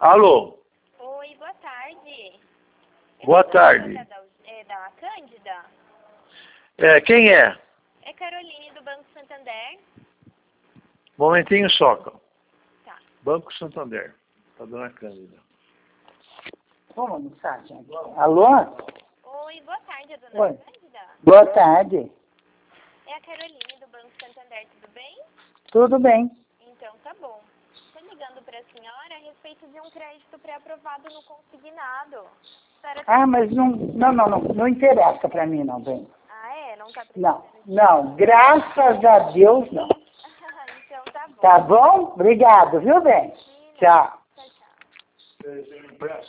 Alô? Oi, boa tarde. Boa tarde. Da Cândida? Quem é? É Caroline, do Banco Santander. Momentinho só. Tá. Banco Santander. Tá dona Cândida. Uma mensagem. Alô? Oi, boa tarde, dona Oi. Cândida. Boa tarde. É a Caroline, do Banco Santander, tudo bem? Tudo bem? Então tá bom. Estou ligando para a senhora a respeito de um crédito pré-aprovado no consignado. Mas não interessa pra mim não, bem. Ah, é? Não tá Não, precisando? não, graças a Deus não. Então tá bom. Tá bom? Obrigado, viu, bem? Imagina. Tchau. Tchau, tchau.